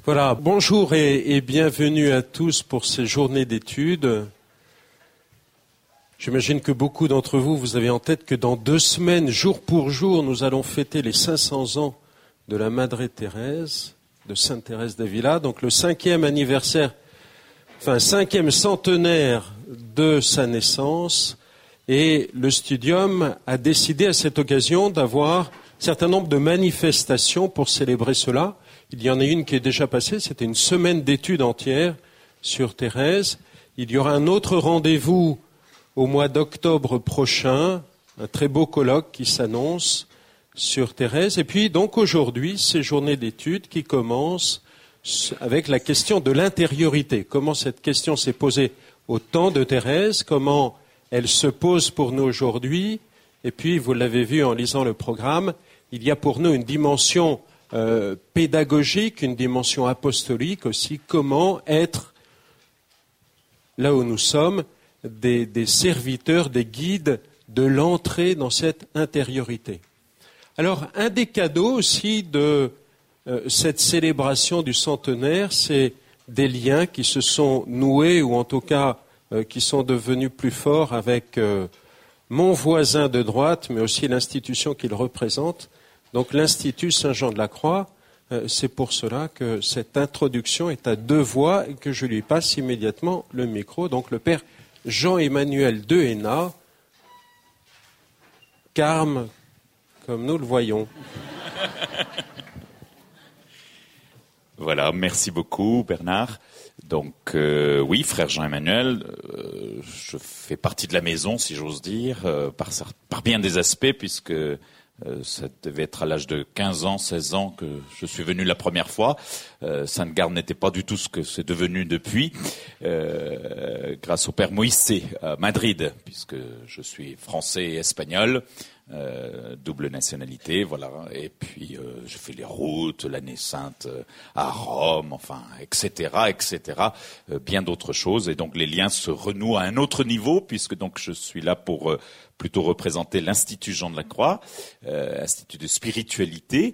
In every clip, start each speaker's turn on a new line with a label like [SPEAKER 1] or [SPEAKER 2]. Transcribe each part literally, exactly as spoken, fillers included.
[SPEAKER 1] Voilà, bonjour et, et bienvenue à tous pour ces journées d'études. J'imagine que beaucoup d'entre vous, vous avez en tête que dans deux semaines, jour pour jour, nous allons fêter les cinq cents ans de la Madre Thérèse, de Sainte Thérèse d'Avila, donc le cinquième anniversaire, enfin cinquième centenaire de sa naissance. Et le Studium a décidé à cette occasion d'avoir un certain nombre de manifestations pour célébrer cela. Il y en a une qui est déjà passée, c'était une semaine d'études entières sur Thérèse. Il y aura un autre rendez-vous au mois d'octobre prochain, un très beau colloque qui s'annonce sur Thérèse. Et puis donc aujourd'hui, ces journées d'études qui commencent avec la question de l'intériorité. Comment cette question s'est posée au temps de Thérèse, comment elle se pose pour nous aujourd'hui. Et puis, vous l'avez vu en lisant le programme, il y a pour nous une dimension Euh, pédagogique, une dimension apostolique aussi, comment être, là où nous sommes, des, des serviteurs, des guides de l'entrée dans cette intériorité. Alors, un des cadeaux aussi de euh, cette célébration du centenaire, c'est des liens qui se sont noués, ou en tout cas euh, qui sont devenus plus forts avec euh, mon voisin de droite, mais aussi l'institution qu'il représente. Donc l'Institut Saint-Jean-de-la-Croix, euh, c'est pour cela que cette introduction est à deux voix et que je lui passe immédiatement le micro. Donc le père Jean-Emmanuel Dehéna, Carme, comme nous le voyons.
[SPEAKER 2] Voilà, merci beaucoup Bernard. Donc euh, oui, frère Jean-Emmanuel, euh, je fais partie de la maison, si j'ose dire, euh, par, par bien des aspects, puisque Euh, ça devait être à l'âge de quinze ans, seize ans que je suis venu la première fois. Euh, Sainte-Garde n'était pas du tout ce que c'est devenu depuis, euh, grâce au père Moïse à Madrid, puisque je suis français et espagnol, euh, double nationalité, voilà. Et puis euh, j'ai fait les routes, l'année sainte à Rome, enfin, et cetera, et cetera. Euh, bien d'autres choses. Et donc les liens se renouent à un autre niveau, puisque donc je suis là pour euh, plutôt représenter l'Institut Jean de la Croix, euh, Institut de spiritualité.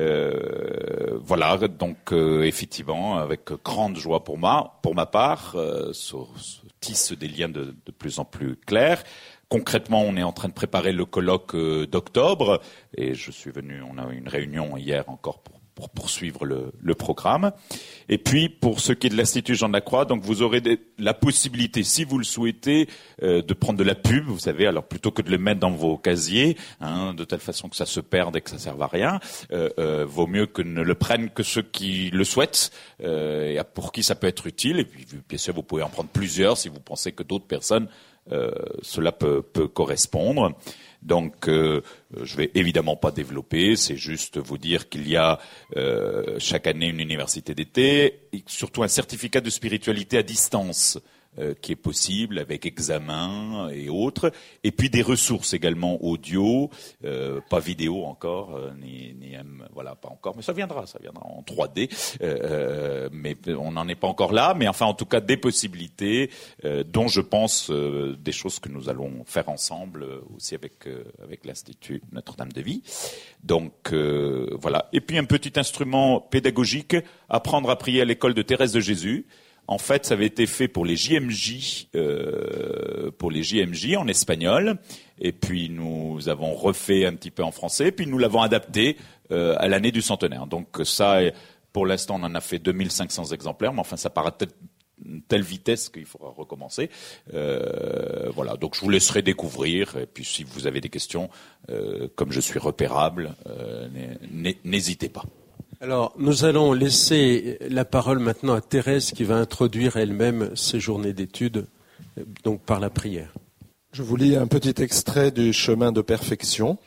[SPEAKER 2] Euh, voilà, donc euh, effectivement, avec grande joie pour moi, pour ma part, euh, se, se tissent des liens de, de plus en plus clairs. Concrètement, on est en train de préparer le colloque euh, d'octobre, et je suis venu, on a eu une réunion hier encore pour pour poursuivre le, le programme. Et puis, pour ce qui est de l'Institut Jean de la Croix, donc vous aurez des, la possibilité, si vous le souhaitez, euh, de prendre de la pub, vous savez, alors plutôt que de le mettre dans vos casiers, hein, de telle façon que ça se perde et que ça serve à rien, euh, euh, vaut mieux que ne le prennent que ceux qui le souhaitent, euh, et pour qui ça peut être utile. Et puis, bien sûr, vous pouvez en prendre plusieurs si vous pensez que d'autres personnes, euh, cela peut, peut correspondre. Donc, euh, je vais évidemment pas développer, c'est juste vous dire qu'il y a euh, chaque année une université d'été, et surtout un certificat de spiritualité à distance euh, qui est possible avec examen et autres, et puis des ressources également audio, euh, pas vidéo encore, euh, ni, ni voilà pas encore, mais ça viendra, ça viendra en trois D, euh, mais on n'en est pas encore là, mais enfin en tout cas des possibilités euh, dont je pense euh, des choses que nous allons faire ensemble euh, aussi avec euh, avec l'Institut Notre-Dame de Vie. Donc euh, voilà, et puis un petit instrument pédagogique, apprendre à prier à l'école de Thérèse de Jésus. En fait, ça avait été fait pour les J M J, euh, pour les J M J en espagnol, et puis nous avons refait un petit peu en français, puis nous l'avons adapté euh, à l'année du centenaire. Donc ça, pour l'instant, on en a fait deux mille cinq cents exemplaires, mais enfin, ça part à telle, telle vitesse qu'il faudra recommencer. Euh, voilà, donc je vous laisserai découvrir, et puis si vous avez des questions, euh, comme je suis repérable, euh, n'hésitez pas.
[SPEAKER 1] Alors, nous allons laisser la parole maintenant à Thérèse qui va introduire elle-même ces journées d'études, donc par la prière.
[SPEAKER 3] Je vous lis un petit extrait du chemin de perfection.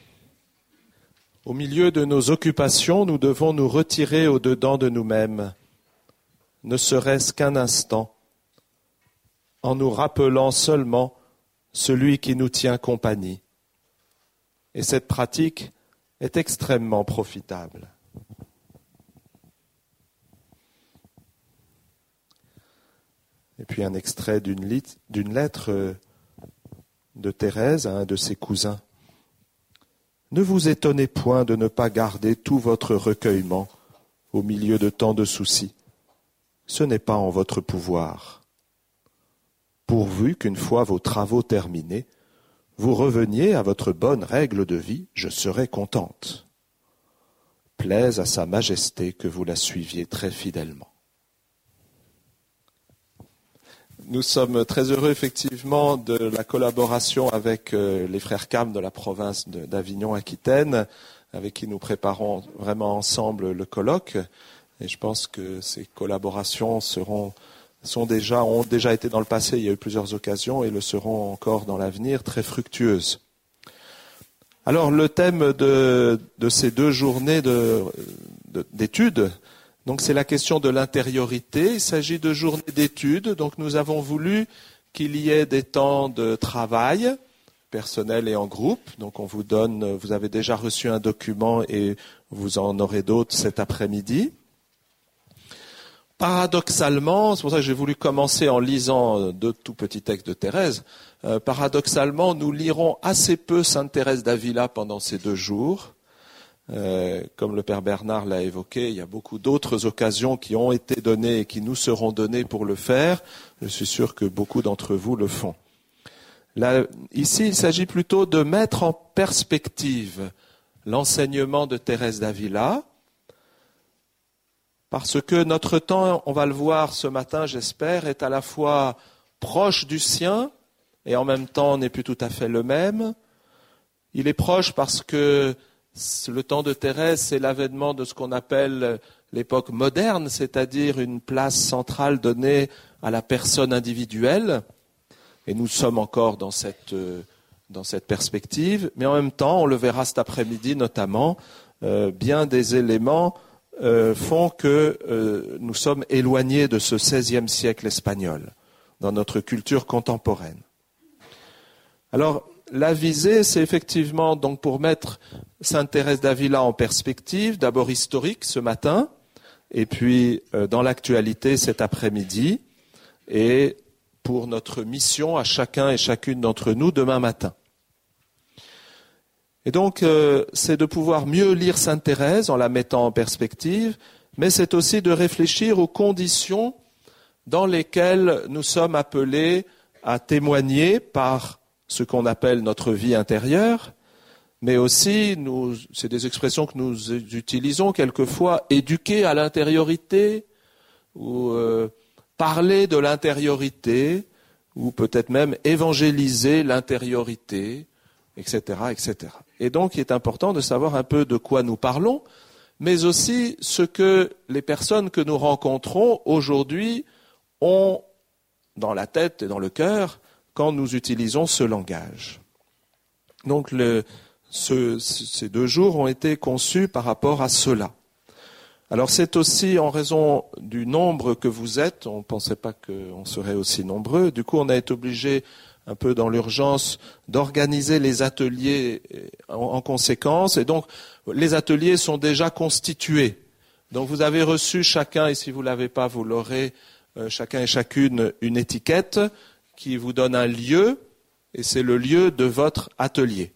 [SPEAKER 3] Au milieu de nos occupations, nous devons nous retirer au-dedans de nous-mêmes, ne serait-ce qu'un instant, en nous rappelant seulement celui qui nous tient compagnie. Et cette pratique est extrêmement profitable. Et puis un extrait d'une, lit- d'une lettre de Thérèse à un de ses cousins. Ne vous étonnez point de ne pas garder tout votre recueillement au milieu de tant de soucis. ce n'est pas en votre pouvoir. Pourvu qu'une fois vos travaux terminés, vous reveniez à votre bonne règle de vie, je serai contente. Plaise à sa majesté que vous la suiviez très fidèlement. Nous sommes très heureux effectivement de la collaboration avec les frères Cam de la province d'Avignon-Aquitaine, avec qui nous préparons vraiment ensemble le colloque. Et je pense que ces collaborations seront, sont déjà, ont déjà été dans le passé, il y a eu plusieurs occasions, et le seront encore dans l'avenir, très fructueuses. Alors le thème de, de ces deux journées de, de, d'études, donc c'est la question de l'intériorité. Il s'agit de journées d'études, donc nous avons voulu qu'il y ait des temps de travail, personnel et en groupe. Donc on vous donne, vous avez déjà reçu un document et vous en aurez d'autres cet après-midi. Paradoxalement, c'est pour ça que j'ai voulu commencer en lisant deux tout petits textes de Thérèse. Euh, paradoxalement, nous lirons assez peu Sainte Thérèse d'Avila pendant ces deux jours. Euh, comme le Père Bernard l'a évoqué, il y a beaucoup d'autres occasions qui ont été données et qui nous seront données pour le faire. Je suis sûr que beaucoup d'entre vous le font. Là, ici, il s'agit plutôt de mettre en perspective l'enseignement de Thérèse d'Avila, parce que notre temps, on va le voir ce matin, j'espère, est à la fois proche du sien et en même temps n'est plus tout à fait le même. Il est proche parce que le temps de Thérèse, c'est l'avènement de ce qu'on appelle l'époque moderne, c'est-à-dire une place centrale donnée à la personne individuelle. Et nous sommes encore dans cette, dans cette perspective. Mais en même temps, on le verra cet après-midi notamment, euh, bien des éléments euh, font que euh, nous sommes éloignés de ce seizième siècle espagnol dans notre culture contemporaine. Alors, la visée, c'est effectivement donc pour mettre Sainte Thérèse d'Avila en perspective, d'abord historique ce matin, et puis euh, dans l'actualité cet après-midi, et pour notre mission à chacun et chacune d'entre nous demain matin. Et donc, euh, c'est de pouvoir mieux lire Sainte Thérèse en la mettant en perspective, mais c'est aussi de réfléchir aux conditions dans lesquelles nous sommes appelés à témoigner par ce qu'on appelle notre vie intérieure, mais aussi, nous, c'est des expressions que nous utilisons quelquefois, éduquer à l'intériorité, ou euh, parler de l'intériorité, ou peut-être même évangéliser l'intériorité, et cetera, et cetera. Et donc, il est important de savoir un peu de quoi nous parlons, mais aussi ce que les personnes que nous rencontrons aujourd'hui ont dans la tête et dans le cœur quand nous utilisons ce langage. Donc, le, ce, ces deux jours ont été conçus par rapport à cela. Alors c'est aussi en raison du nombre que vous êtes, on ne pensait pas qu'on serait aussi nombreux, du coup on a été obligé un peu dans l'urgence d'organiser les ateliers en, en conséquence, et donc les ateliers sont déjà constitués. Donc vous avez reçu chacun, et si vous ne l'avez pas, vous l'aurez, euh, chacun et chacune, une étiquette qui vous donne un lieu, et c'est le lieu de votre atelier.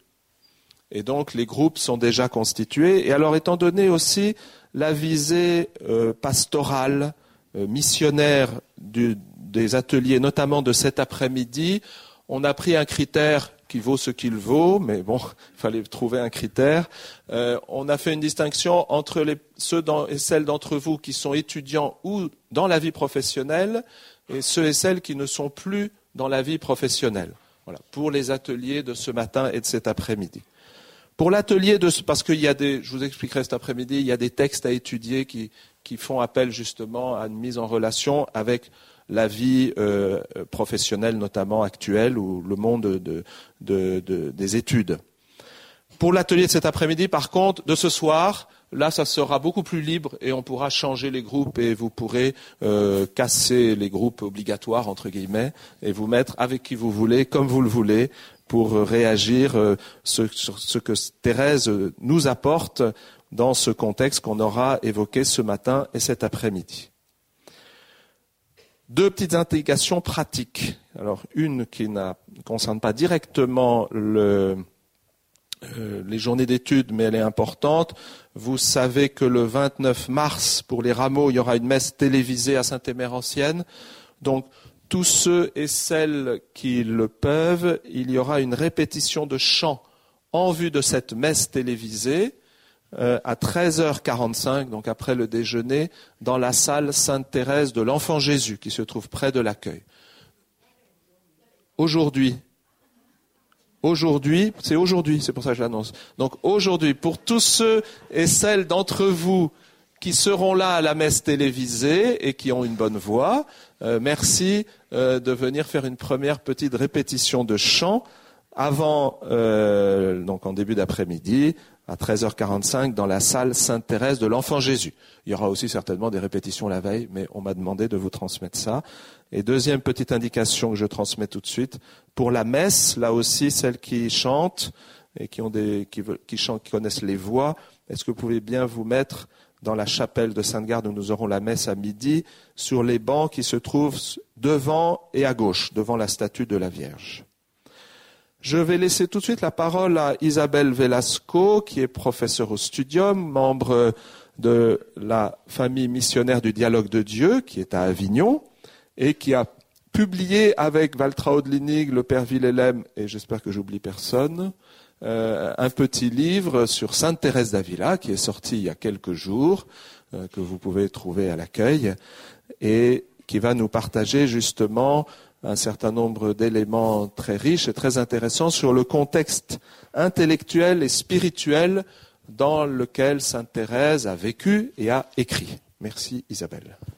[SPEAKER 3] Et donc les groupes sont déjà constitués, et alors étant donné aussi la visée euh, pastorale, euh, missionnaire du, des ateliers, notamment de cet après-midi, on a pris un critère qui vaut ce qu'il vaut, mais bon, il fallait trouver un critère. Euh, on a fait une distinction entre les, ceux dans, et celles d'entre vous qui sont étudiants ou dans la vie professionnelle, et ceux et celles qui ne sont plus dans la vie professionnelle. Voilà, pour les ateliers de ce matin et de cet après-midi. Pour l'atelier de, parce qu'il y a des, je vous expliquerai cet après-midi, il y a des textes à étudier qui, qui font appel justement à une mise en relation avec la vie euh, professionnelle, notamment actuelle, ou le monde de, de, de, des études. Pour l'atelier de cet après-midi, par contre, de ce soir, là, ça sera beaucoup plus libre et on pourra changer les groupes et vous pourrez euh, casser les groupes obligatoires, entre guillemets, et vous mettre avec qui vous voulez, comme vous le voulez, pour réagir euh, ce, sur ce que Thérèse nous apporte dans ce contexte qu'on aura évoqué ce matin et cet après-midi. Deux petites indications pratiques. Alors, une qui ne concerne pas directement le, euh, les journées d'études, mais elle est importante. Vous savez que le vingt-neuf mars, pour les rameaux, il y aura une messe télévisée à Saint-Émère-Ancienne. Donc, tous ceux et celles qui le peuvent, il y aura une répétition de chant en vue de cette messe télévisée euh, à treize heures quarante-cinq, donc après le déjeuner, dans la salle Sainte-Thérèse de l'Enfant Jésus, qui se trouve près de l'accueil. Aujourd'hui, aujourd'hui, c'est aujourd'hui, c'est pour ça que je l'annonce. Donc aujourd'hui, pour tous ceux et celles d'entre vous qui seront là à la messe télévisée et qui ont une bonne voix, euh, merci euh, de venir faire une première petite répétition de chant avant, euh, donc en début d'après-midi, à treize heures quarante-cinq, dans la salle Sainte-Thérèse de l'Enfant Jésus. Il y aura aussi certainement des répétitions la veille, mais on m'a demandé de vous transmettre ça. Et deuxième petite indication que je transmets tout de suite, pour la messe, là aussi, celles qui chantent et qui ont des, qui, veulent, qui chantent, qui connaissent les voix, est-ce que vous pouvez bien vous mettre dans la chapelle de Sainte-Garde où nous aurons la messe à midi, sur les bancs qui se trouvent devant et à gauche, devant la statue de la Vierge. Je vais laisser tout de suite la parole à Isabelle Velasco, qui est professeure au Studium, membre de la famille missionnaire du Dialogue de Dieu, qui est à Avignon, et qui a publié avec Waltraud Linig, le père Villelem, et j'espère que j'oublie personne, euh, un petit livre sur Sainte Thérèse d'Avila, qui est sorti il y a quelques jours, euh, que vous pouvez trouver à l'accueil, et qui va nous partager justement un certain nombre d'éléments très riches et très intéressants sur le contexte intellectuel et spirituel dans lequel Sainte Thérèse a vécu et a écrit. Merci Isabelle.